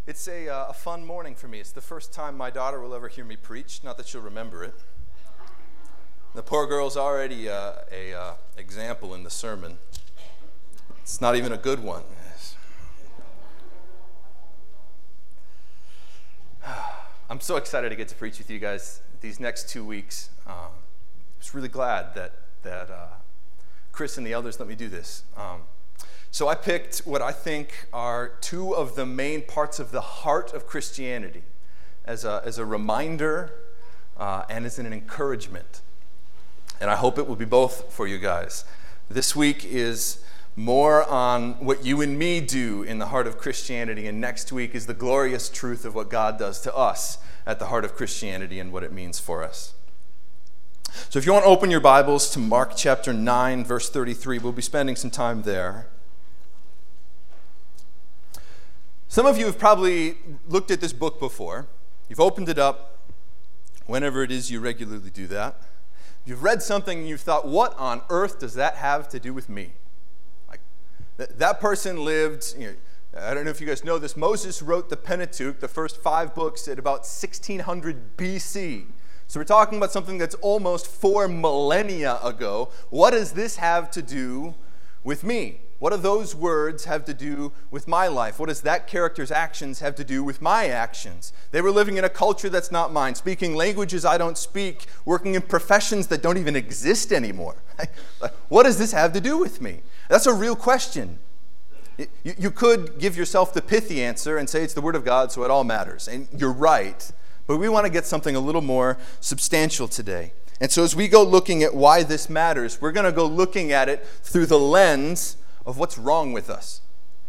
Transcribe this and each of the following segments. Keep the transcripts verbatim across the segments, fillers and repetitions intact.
It's a, uh, a fun morning for me. It's the first time my daughter will ever hear me preach. Not that she'll remember it. The poor girl's already uh, a uh, example in the sermon. It's not even a good one. I'm so excited to get to preach with you guys these next two weeks. Um, I was really glad that that uh, Chris and the elders let me do this. Um, So I picked what I think are two of the main parts of the heart of Christianity as a, as a reminder uh, and as an encouragement. And I hope it will be both for you guys. This week is more on what you and me do in the heart of Christianity, and next week is the glorious truth of what God does to us at the heart of Christianity and what it means for us. So if you want to open your Bibles to Mark chapter nine, verse thirty-three, we'll be spending some time there. Some of you have probably looked at this book before. You've opened it up whenever it is you regularly do that. You've read something and you've thought, what on earth does that have to do with me? Like th- that person lived, you know, I don't know if you guys know this, Moses wrote the Pentateuch, the first five books, at about sixteen hundred B C. So we're talking about something that's almost four millennia ago. What does this have to do with me? What do those words have to do with my life? What does that character's actions have to do with my actions? They were living in a culture that's not mine, speaking languages I don't speak, working in professions that don't even exist anymore. What does this have to do with me? That's a real question. You, you could give yourself the pithy answer and say it's the Word of God, so it all matters. And you're right, but we want to get something a little more substantial today. And so as we go looking at why this matters, we're going to go looking at it through the lens of what's wrong with us.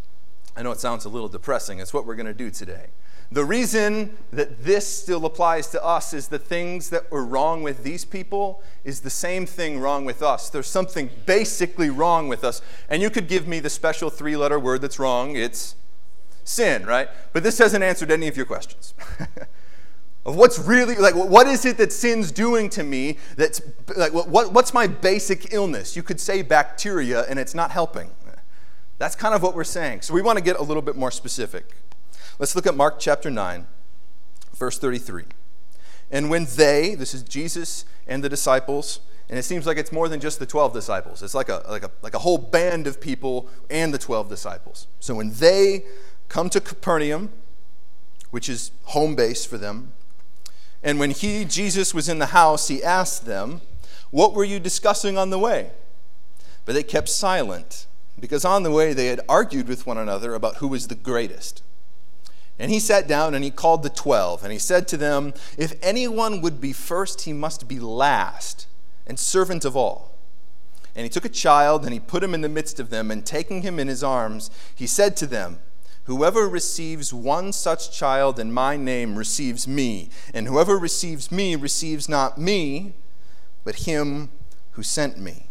I know it sounds a little depressing. It's what we're going to do today. The reason that this still applies to us is the things that were wrong with these people is the same thing wrong with us. There's something basically wrong with us. And you could give me the special three-letter word that's wrong. It's sin, right? But this hasn't answered any of your questions. Of what's really, like, what is it that sin's doing to me that's, like, what, what's my basic illness? You could say bacteria, and it's not helping. That's kind of what we're saying. So we want to get a little bit more specific. Let's look at Mark chapter nine, verse thirty-three. And when they, this is Jesus and the disciples, and it seems like it's more than just the twelve disciples. It's like a, like a, like a whole band of people and the twelve disciples. So when they come to Capernaum, which is home base for them, and when he, Jesus, was in the house, he asked them, "What were you discussing on the way?" But they kept silent, because on the way they had argued with one another about who was the greatest. And he sat down and he called the twelve, and he said to them, "If anyone would be first, he must be last and servant of all." And he took a child and he put him in the midst of them, and taking him in his arms, he said to them, "Whoever receives one such child in my name receives me, and whoever receives me receives not me, but him who sent me."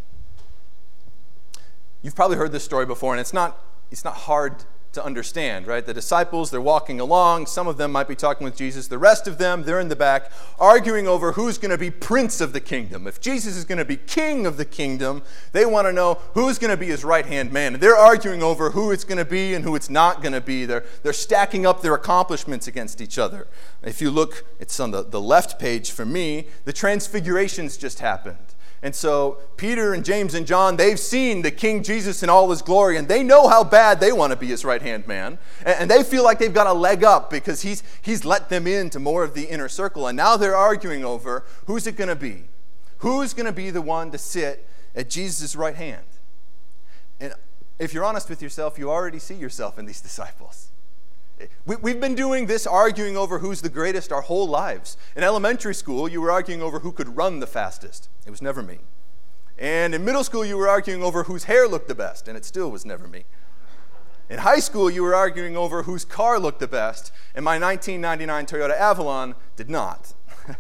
You've probably heard this story before, and it's not it's not hard to understand, right? The disciples, they're walking along. Some of them might be talking with Jesus. The rest of them, they're in the back, arguing over who's going to be prince of the kingdom. If Jesus is going to be king of the kingdom, they want to know who's going to be his right-hand man. And they're arguing over who it's going to be and who it's not going to be. They're, they're stacking up their accomplishments against each other. If you look, it's on the, the left page for me, the transfigurations just happened. And so Peter and James and John, they've seen the King Jesus in all his glory, and they know how bad they want to be his right-hand man. And they feel like they've got a leg up because he's, he's let them into more of the inner circle. And now they're arguing over who's it going to be? Who's going to be the one to sit at Jesus' right hand? And if you're honest with yourself, you already see yourself in these disciples. We, we've been doing this arguing over who's the greatest our whole lives. In elementary school, you were arguing over who could run the fastest. It was never me. And in middle school, you were arguing over whose hair looked the best, and it still was never me. In high school, you were arguing over whose car looked the best, and my nineteen ninety-nine Toyota Avalon did not.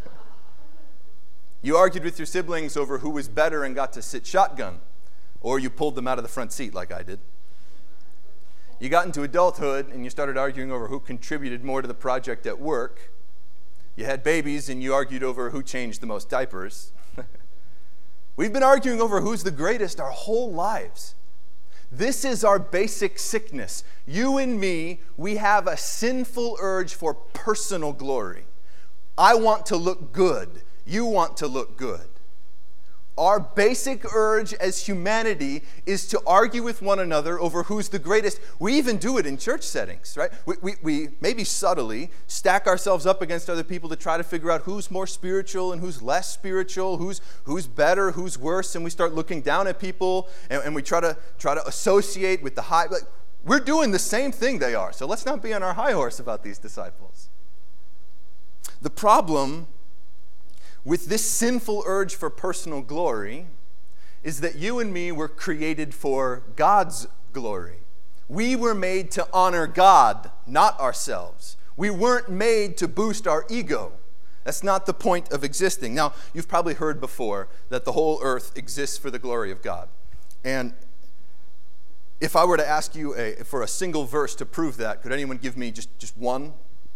You argued with your siblings over who was better and got to sit shotgun, or you pulled them out of the front seat like I did. You got into adulthood and you started arguing over who contributed more to the project at work. You had babies and you argued over who changed the most diapers. We've been arguing over who's the greatest our whole lives. This is our basic sickness. You and me, we have a sinful urge for personal glory. I want to look good. You want to look good. Our basic urge as humanity is to argue with one another over who's the greatest. We even do it in church settings, right? We, we, we maybe subtly stack ourselves up against other people to try to figure out who's more spiritual and who's less spiritual, who's who's better, who's worse, and we start looking down at people and, and we try to try to associate with the high. Like, we're doing the same thing they are, so let's not be on our high horse about these disciples. The problem with this sinful urge for personal glory is that you and me were created for God's glory. We were made to honor God, not ourselves. We weren't made to boost our ego. That's not the point of existing. Now, you've probably heard before that the whole earth exists for the glory of God. And if I were to ask you a, for a single verse to prove that, could anyone give me just, just one?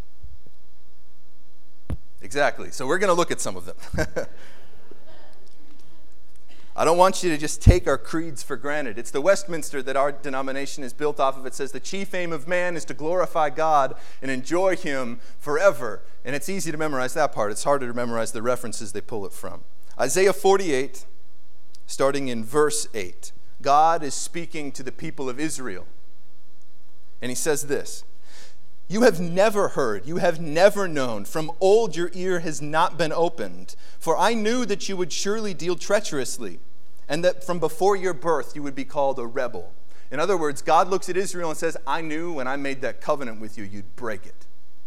Exactly. So we're going to look at some of them. I don't want you to just take our creeds for granted. It's the Westminster that our denomination is built off of. It says the chief aim of man is to glorify God and enjoy him forever. And it's easy to memorize that part. It's harder to memorize the references they pull it from. Isaiah forty-eight, starting in verse eight. God is speaking to the people of Israel. And he says this: "You have never heard, you have never known. From old your ear has not been opened. For I knew that you would surely deal treacherously, and that from before your birth you would be called a rebel." In other words, God looks at Israel and says, I knew when I made that covenant with you, you'd break it.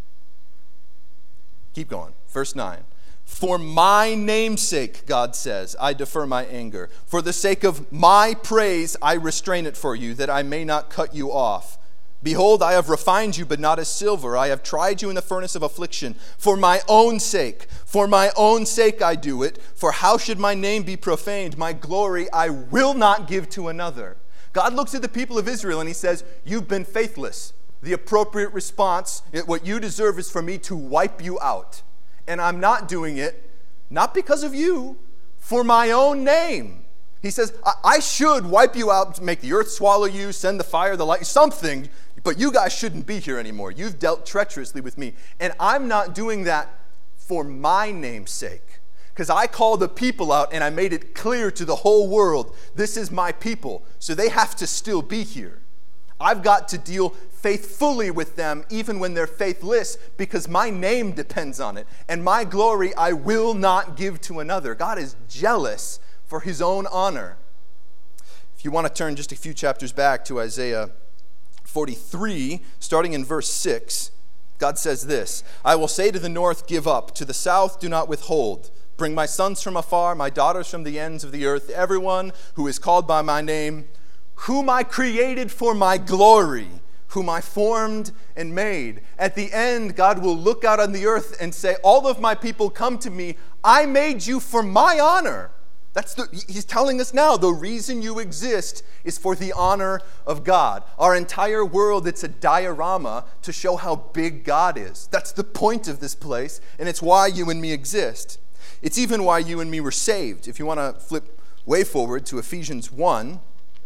Keep going. Verse nine. "For my name's sake," God says, "I defer my anger. For the sake of my praise, I restrain it for you, that I may not cut you off. Behold, I have refined you, but not as silver. I have tried you in the furnace of affliction. For my own sake, for my own sake I do it. For how should my name be profaned? My glory I will not give to another." God looks at the people of Israel and he says, you've been faithless. The appropriate response, what you deserve, is for me to wipe you out. And I'm not doing it, not because of you, for my own name. He says, I, I should wipe you out, make the earth swallow you, send the fire, the light, something, but you guys shouldn't be here anymore. You've dealt treacherously with me. And I'm not doing that for my name's sake. Because I called the people out and I made it clear to the whole world, this is my people, so they have to still be here. I've got to deal faithfully with them even when they're faithless, because my name depends on it. And my glory I will not give to another. God is jealous for his own honor. If you want to turn just a few chapters back to Isaiah forty-three, starting in verse six, God says this: "I will say to the north, give up. To the south, do not withhold. Bring my sons from afar, my daughters from the ends of the earth, everyone who is called by my name, whom I created for my glory, whom I formed and made." At the end, God will look out on the earth and say, all of my people, come to me. I made you for my honor. That's the, he's telling us now, the reason you exist is for the honor of God. Our entire world, it's a diorama to show how big God is. That's the point of this place, and it's why you and me exist. It's even why you and me were saved. If you want to flip way forward to Ephesians one,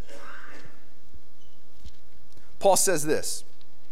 Paul says this.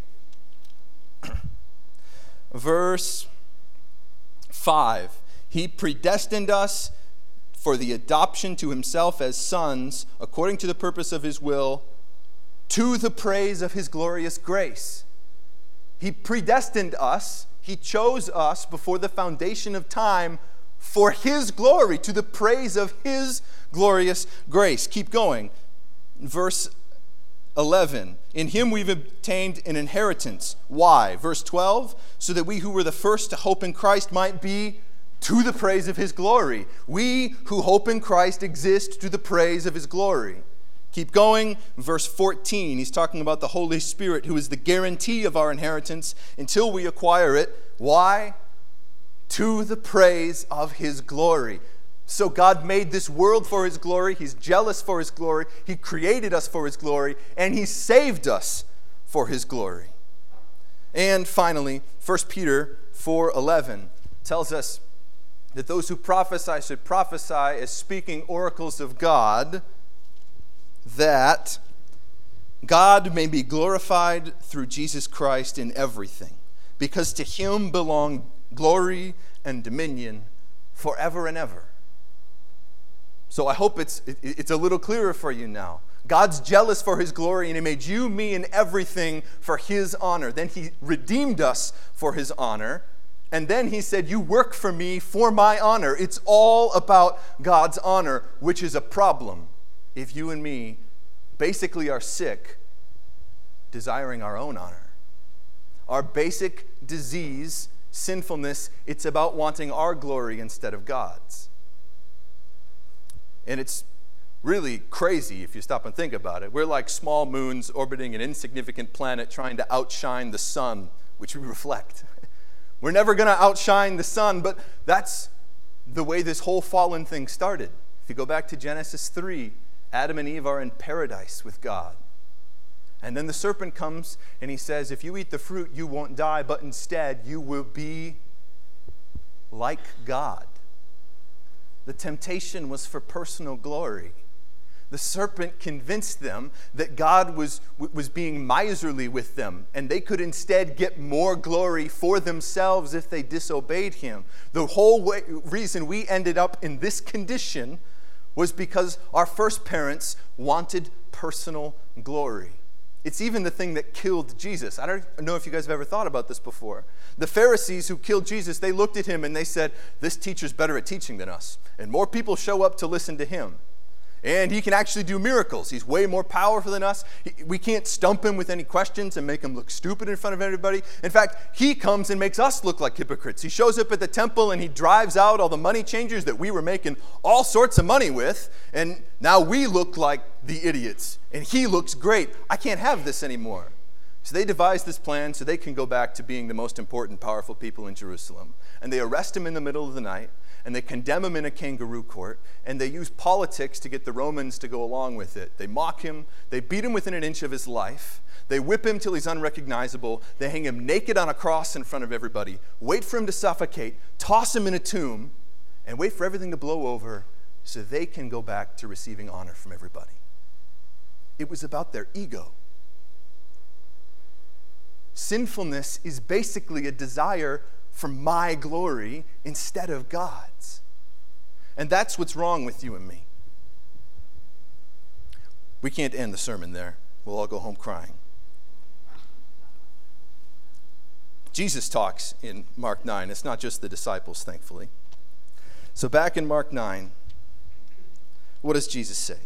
Verse five, "He predestined us for the adoption to himself as sons, according to the purpose of his will, to the praise of his glorious grace." He predestined us, he chose us before the foundation of time for his glory, to the praise of his glorious grace. Keep going. Verse eleven, "In him we've obtained an inheritance." Why? Verse twelve, "So that we who were the first to hope in Christ might be to the praise of his glory." We who hope in Christ exist to the praise of his glory. Keep going. Verse fourteen, he's talking about the Holy Spirit, who is the guarantee of our inheritance until we acquire it. Why? To the praise of his glory. So God made this world for his glory. He's jealous for his glory. He created us for his glory. And he saved us for his glory. And finally, First Peter four eleven tells us that those who prophesy should prophesy as speaking oracles of God, that God may be glorified through Jesus Christ in everything, because to him belong glory and dominion forever and ever. So I hope it's it's a little clearer for you now. God's jealous for his glory, and he made you, me, and everything for his honor. Then he redeemed us for his honor. And then he said, you work for me for my honor. It's all about God's honor, which is a problem if you and me basically are sick, desiring our own honor. Our basic disease, sinfulness, it's about wanting our glory instead of God's. And it's really crazy if you stop and think about it. We're like small moons orbiting an insignificant planet trying to outshine the sun, which we reflect. We're never going to outshine the sun, but that's the way this whole fallen thing started. If you go back to Genesis three, Adam and Eve are in paradise with God. And then the serpent comes and he says, if you eat the fruit, you won't die, but instead you will be like God. The temptation was for personal glory. The serpent convinced them that God was, was being miserly with them, and they could instead get more glory for themselves if they disobeyed him. The whole way, reason we ended up in this condition was because our first parents wanted personal glory. It's even the thing that killed Jesus. I don't know if you guys have ever thought about this before. The Pharisees who killed Jesus, they looked at him and they said, this teacher's better at teaching than us, and more people show up to listen to him. And he can actually do miracles. He's way more powerful than us. He, we can't stump him with any questions and make him look stupid in front of everybody. In fact, he comes and makes us look like hypocrites. He shows up at the temple and he drives out all the money changers that we were making all sorts of money with. And now we look like the idiots. And he looks great. I can't have this anymore. So they devise this plan so they can go back to being the most important, powerful people in Jerusalem. And they arrest him in the middle of the night. And they condemn him in a kangaroo court, and they use politics to get the Romans to go along with it. They mock him, they beat him within an inch of his life, they whip him till he's unrecognizable, they hang him naked on a cross in front of everybody, wait for him to suffocate, toss him in a tomb, and wait for everything to blow over so they can go back to receiving honor from everybody. It was about their ego. Sinfulness is basically a desire for my glory instead of God's. And that's what's wrong with you and me. We can't end the sermon there. We'll all go home crying. Jesus talks in Mark nine. It's not just the disciples, thankfully. So back in Mark nine, what does Jesus say?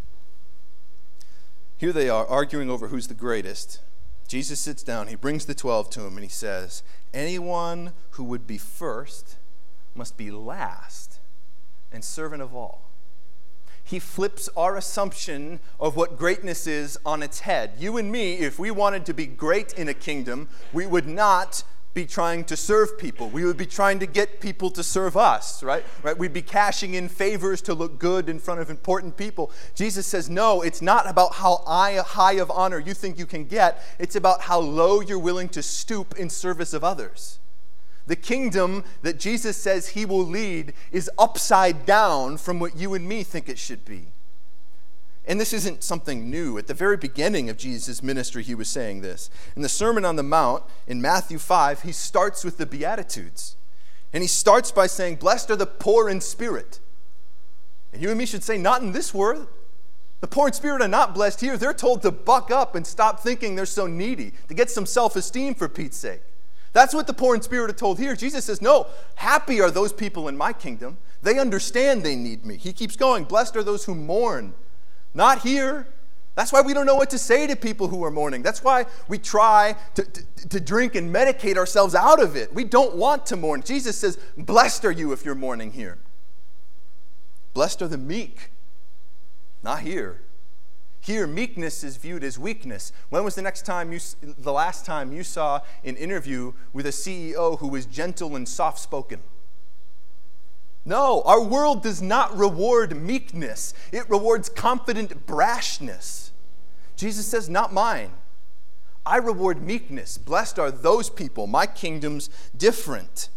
Here they are arguing over who's the greatest. Jesus sits down, he brings the twelve to him, and he says, anyone who would be first must be last and servant of all. He flips our assumption of what greatness is on its head. You and me, if we wanted to be great in a kingdom, we would not be trying to serve people. We would be trying to get people to serve us, right? Right? We'd be cashing in favors to look good in front of important people. Jesus says, no, it's not about how high of honor you think you can get. It's about how low you're willing to stoop in service of others. The kingdom that Jesus says he will lead is upside down from what you and me think it should be. And this isn't something new. At the very beginning of Jesus' ministry, he was saying this. In the Sermon on the Mount, in Matthew five, he starts with the Beatitudes. And he starts by saying, blessed are the poor in spirit. And you and me should say, not in this world. The poor in spirit are not blessed here. They're told to buck up and stop thinking they're so needy, to get some self-esteem for Pete's sake. That's what the poor in spirit are told here. Jesus says, no, happy are those people in my kingdom. They understand they need me. He keeps going, blessed are those who mourn. Not here. That's why we don't know what to say to people who are mourning. That's why we try to, to, to drink and medicate ourselves out of it. We don't want to mourn. Jesus says, blessed are you if you're mourning here. Blessed are the meek. Not here. Here, meekness is viewed as weakness. When was the next time you, the last time you saw an interview with a C E O who was gentle and soft-spoken? No, our world does not reward meekness. It rewards confident brashness. Jesus says, not mine. I reward meekness. Blessed are those people. My kingdom's different.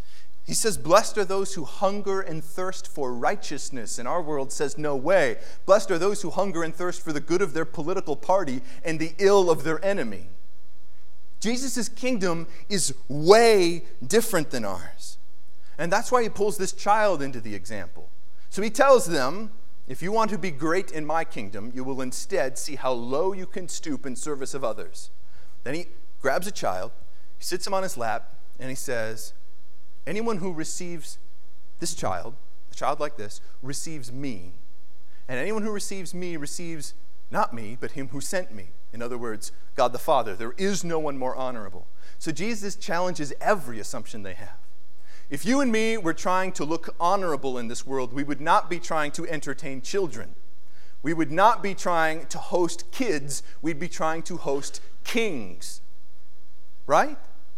He says, blessed are those who hunger and thirst for righteousness. And our world says, no way. Blessed are those who hunger and thirst for the good of their political party and the ill of their enemy. Jesus' kingdom is way different than ours. And that's why he pulls this child into the example. So he tells them, if you want to be great in my kingdom, you will instead see how low you can stoop in service of others. Then he grabs a child, he sits him on his lap, and he says, anyone who receives this child, a child like this, receives me. And anyone who receives me receives not me, but him who sent me. In other words, God the Father. There is no one more honorable. So Jesus challenges every assumption they have. If you and me were trying to look honorable in this world, we would not be trying to entertain children. We would not be trying to host kids. We'd be trying to host kings. Right?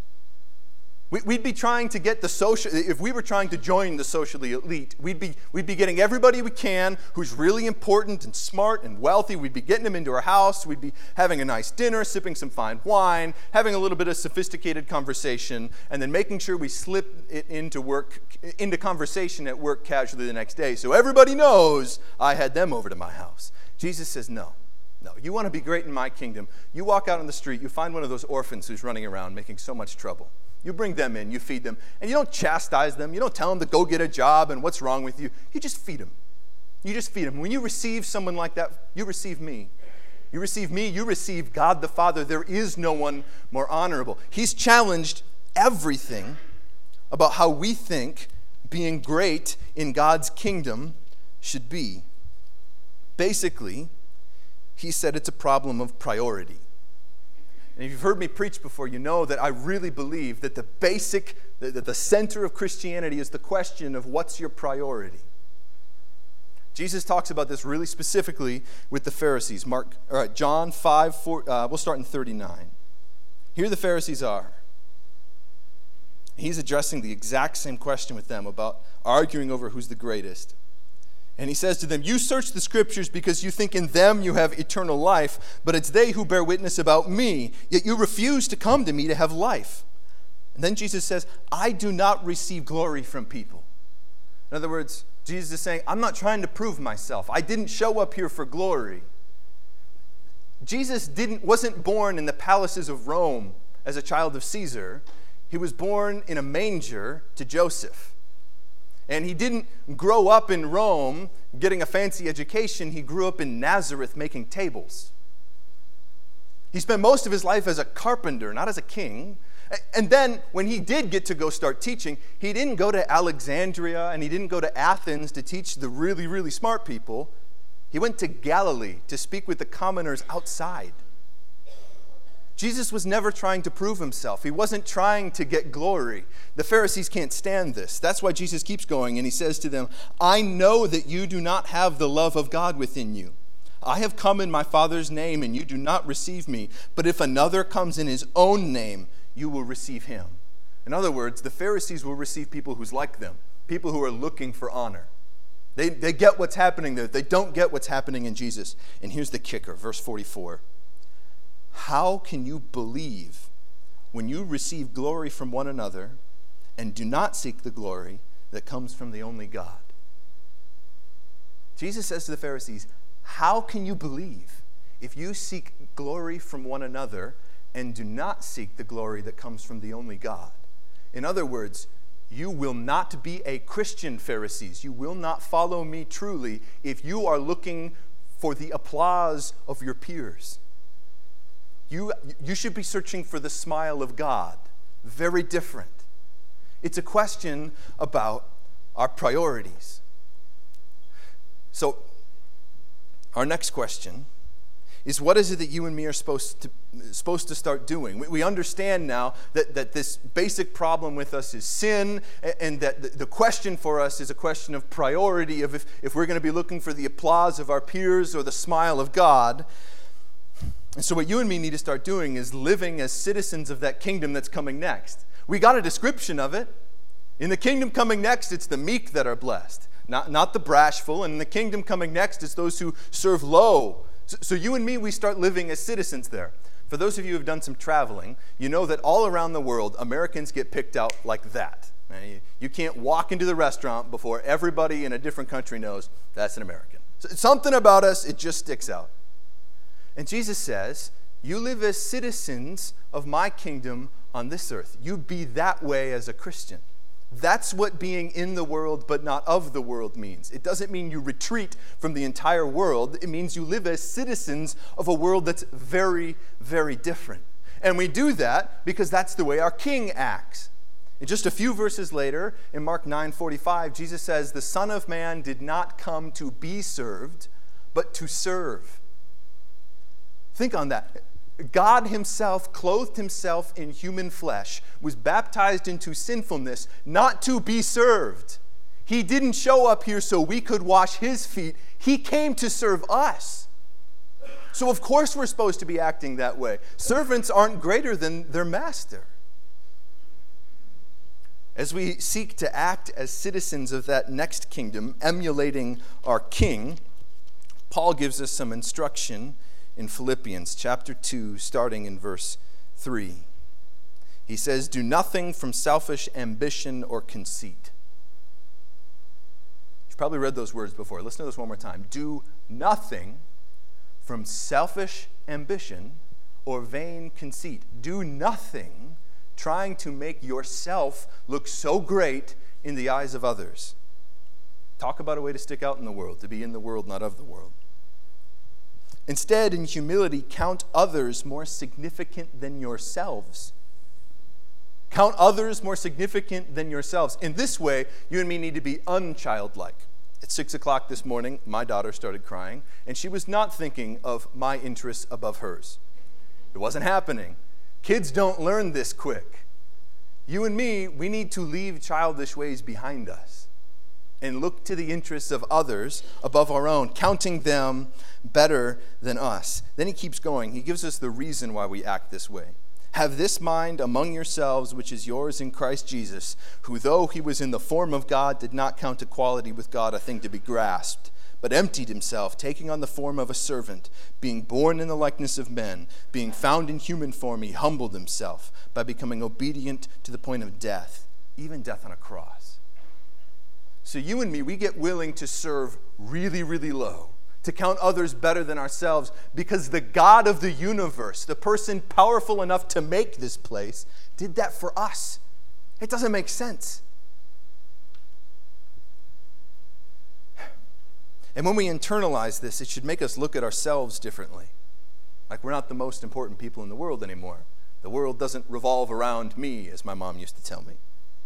We'd be trying to get the social, if we were trying to join the socially elite, we'd be, we'd be getting everybody we can who's really important and smart and wealthy. We'd be getting them into our house. We'd be having a nice dinner, sipping some fine wine, having a little bit of sophisticated conversation, and then making sure we slip it into work, into conversation at work casually the next day. So everybody knows I had them over to my house. Jesus says, no. No, you want to be great in my kingdom. You walk out on the street, you find one of those orphans who's running around making so much trouble. You bring them in, you feed them, and you don't chastise them. You don't tell them to go get a job and what's wrong with you. You just feed them. You just feed them. When you receive someone like that, you receive me. You receive me, you receive God the Father. There is no one more honorable. He's challenged everything about how we think being great in God's kingdom should be. Basically, he said it's a problem of priority. And if you've heard me preach before, you know that I really believe that the basic, that the center of Christianity is the question of what's your priority. Jesus talks about this really specifically with the Pharisees. Mark, all right, John five, four, uh, we'll start in thirty-nine. Here the Pharisees are. He's addressing the exact same question with them about arguing over who's the greatest. And he says to them, you search the scriptures because you think in them you have eternal life, but it's they who bear witness about me, yet you refuse to come to me to have life. And then Jesus says, I do not receive glory from people. In other words, Jesus is saying, I'm not trying to prove myself. I didn't show up here for glory. Jesus didn't wasn't born in the palaces of Rome as a child of Caesar. He was born in a manger to Joseph. And he didn't grow up in Rome getting a fancy education. He grew up in Nazareth making tables. He spent most of his life as a carpenter, not as a king. And then when he did get to go start teaching, he didn't go to Alexandria and he didn't go to Athens to teach the really, really smart people. He went to Galilee to speak with the commoners outside. Jesus was never trying to prove himself. He wasn't trying to get glory. The Pharisees can't stand this. That's why Jesus keeps going, and he says to them, I know that you do not have the love of God within you. I have come in my Father's name, and you do not receive me. But if another comes in his own name, you will receive him. In other words, the Pharisees will receive people who's like them, people who are looking for honor. They, they get what's happening there. They don't get what's happening in Jesus. And here's the kicker, verse forty-four. How can you believe when you receive glory from one another and do not seek the glory that comes from the only God? Jesus says to the Pharisees, how can you believe if you seek glory from one another and do not seek the glory that comes from the only God? In other words, you will not be a Christian, Pharisees. You will not follow me truly if you are looking for the applause of your peers. You, you should be searching for the smile of God. Very different. It's a question about our priorities. So, our next question is, what is it that you and me are supposed to, supposed to start doing? We, we understand now that, that this basic problem with us is sin, and, and that the, the question for us is a question of priority, of if, if we're going to be looking for the applause of our peers or the smile of God. And so what you and me need to start doing is living as citizens of that kingdom that's coming next. We got a description of it. In the kingdom coming next, it's the meek that are blessed, not, not the bashful. And in the kingdom coming next, it's those who serve low. So, so you and me, we start living as citizens there. For those of you who have done some traveling, you know that all around the world, Americans get picked out like that. You can't walk into the restaurant before everybody in a different country knows that's an American. So something about us, it just sticks out. And Jesus says, you live as citizens of my kingdom on this earth. You be that way as a Christian. That's what being in the world but not of the world means. It doesn't mean you retreat from the entire world. It means you live as citizens of a world that's very, very different. And we do that because that's the way our King acts. And just a few verses later, in Mark nine forty-five, Jesus says, the Son of Man did not come to be served, but to serve. Think on that. God himself clothed himself in human flesh, was baptized into sinfulness, not to be served. He didn't show up here so we could wash his feet. He came to serve us. So of course we're supposed to be acting that way. Servants aren't greater than their master. As we seek to act as citizens of that next kingdom, emulating our King, Paul gives us some instruction in Philippians chapter two, starting in verse three. He says, do nothing from selfish ambition or conceit. You've probably read those words before. Listen to this one more time. Do nothing from selfish ambition or vain conceit. Do nothing trying to make yourself look so great in the eyes of others. Talk about a way to stick out in the world, to be in the world, not of the world. Instead, in humility, count others more significant than yourselves. Count others more significant than yourselves. In this way, you and me need to be unchildlike. At six o'clock this morning, my daughter started crying, and she was not thinking of my interests above hers. It wasn't happening. Kids don't learn this quick. You and me, we need to leave childish ways behind us and look to the interests of others above our own, counting them better than us. Then he keeps going. He gives us the reason why we act this way. Have this mind among yourselves, which is yours in Christ Jesus, who though he was in the form of God, did not count equality with God a thing to be grasped, but emptied himself, taking on the form of a servant, being born in the likeness of men, being found in human form, he humbled himself by becoming obedient to the point of death, even death on a cross. So you and me, we get willing to serve really, really low, to count others better than ourselves, because the God of the universe, the person powerful enough to make this place, did that for us. It doesn't make sense. And when we internalize this, it should make us look at ourselves differently. Like we're not the most important people in the world anymore. The world doesn't revolve around me, as my mom used to tell me.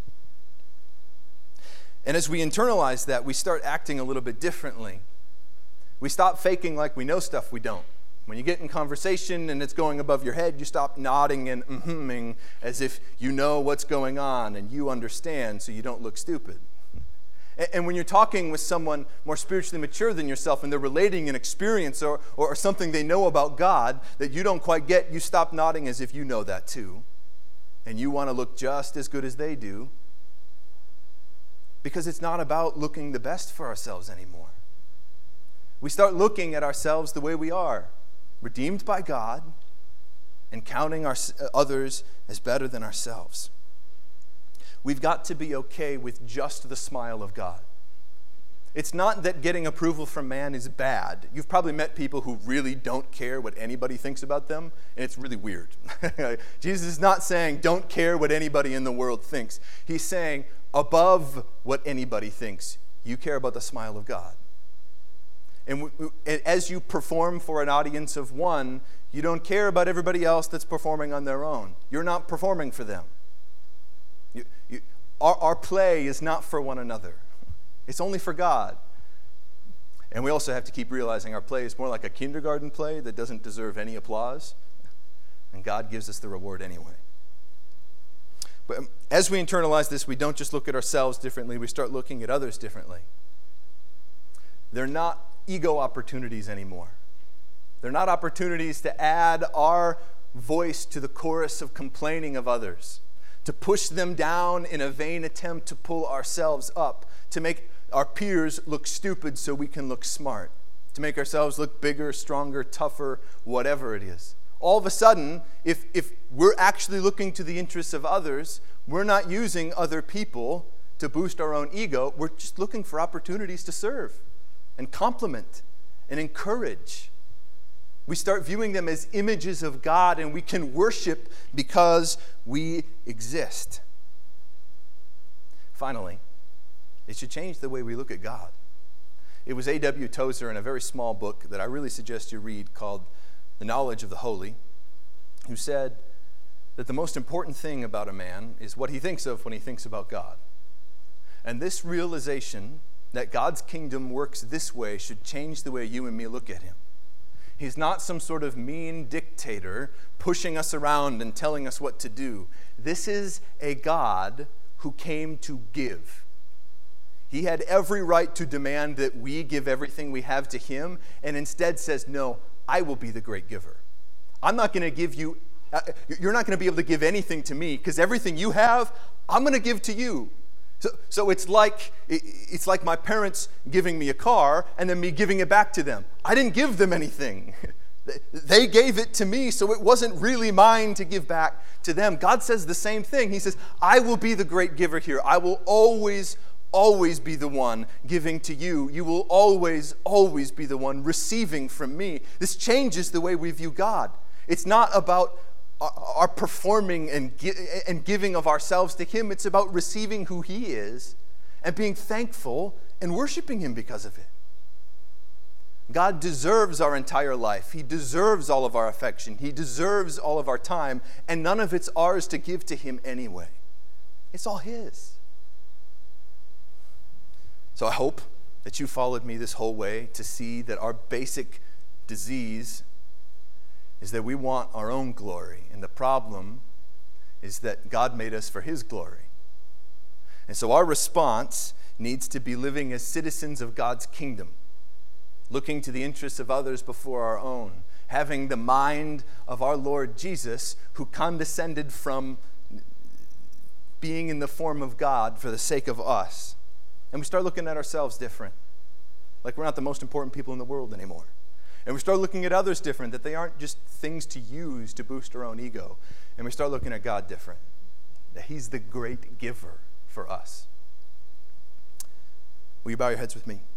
And as we internalize that, we start acting a little bit differently. We stop faking like we know stuff we don't. When you get in conversation and it's going above your head, you stop nodding and mm-hmming as if you know what's going on and you understand so you don't look stupid. And when you're talking with someone more spiritually mature than yourself and they're relating an experience or, or something they know about God that you don't quite get, you stop nodding as if you know that too. And you want to look just as good as they do. Because it's not about looking the best for ourselves anymore. We start looking at ourselves the way we are, redeemed by God, and counting our, others as better than ourselves. We've got to be okay with just the smile of God. It's not that getting approval from man is bad. You've probably met people who really don't care what anybody thinks about them, and it's really weird. Jesus is not saying don't care what anybody in the world thinks. He's saying above what anybody thinks, you care about the smile of God. And as you perform for an audience of one, you don't care about everybody else that's performing on their own. You're not performing for them. You, you, our, our play is not for one another. It's only for God. And we also have to keep realizing our play is more like a kindergarten play that doesn't deserve any applause. And God gives us the reward anyway. But as we internalize this, we don't just look at ourselves differently, we start looking at others differently. They're not ego opportunities anymore. They're not opportunities to add our voice to the chorus of complaining of others, to push them down in a vain attempt to pull ourselves up, to make our peers look stupid so we can look smart, to make ourselves look bigger, stronger, tougher, whatever it is. all of a sudden, if, if we're actually looking to the interests of others, we're not using other people to boost our own ego. We're just looking for opportunities to serve and compliment and encourage. We start viewing them as images of God, and we can worship because we exist. Finally, it should change the way we look at God. It was A W Tozer in a very small book that I really suggest you read called The Knowledge of the Holy, who said that the most important thing about a man is what he thinks of when he thinks about God. And this realization that God's kingdom works this way should change the way you and me look at him. He's not some sort of mean dictator pushing us around and telling us what to do. This is a God who came to give. He had every right to demand that we give everything we have to him, and instead says, no, I will be the great giver. I'm not going to give you, uh, you're not going to be able to give anything to me, because everything you have, I'm going to give to you. So, so it's like it's like my parents giving me a car and then me giving it back to them. I didn't give them anything. They gave it to me, so it wasn't really mine to give back to them. God says the same thing. He says, I will be the great giver here. I will always, always be the one giving to you. You will always, always be the one receiving from me. This changes the way we view God. It's not about our performing and, gi- and giving of ourselves to him. It's about receiving who he is and being thankful and worshiping him because of it. God deserves our entire life. He deserves all of our affection. He deserves all of our time, and none of it's ours to give to him anyway. It's all his. So I hope that you followed me this whole way to see that our basic disease is that we want our own glory, and the problem is that God made us for his glory. And so our response needs to be living as citizens of God's kingdom, looking to the interests of others before our own, having the mind of our Lord Jesus, who condescended from being in the form of God for the sake of us. And we start looking at ourselves different, like we're not the most important people in the world anymore. And we start looking at others different, that they aren't just things to use to boost our own ego. And we start looking at God different, that he's the great giver for us. Will you bow your heads with me?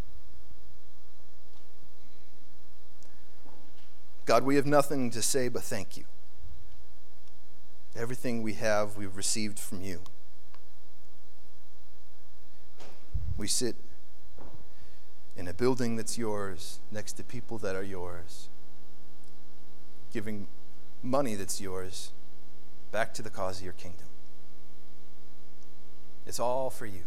God, we have nothing to say but thank you. Everything we have, we've received from you. We sit in a building that's yours, next to people that are yours, giving money that's yours back to the cause of your kingdom. It's all for you.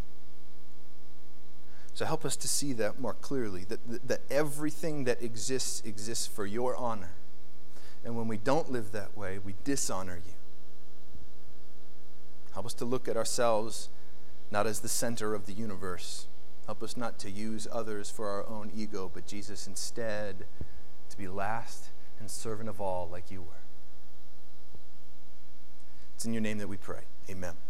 So help us to see that more clearly, that, that everything that exists, exists for your honor. And when we don't live that way, we dishonor you. Help us to look at ourselves not as the center of the universe. Help us not to use others for our own ego, but Jesus instead to be last and servant of all like you were. It's in your name that we pray. Amen.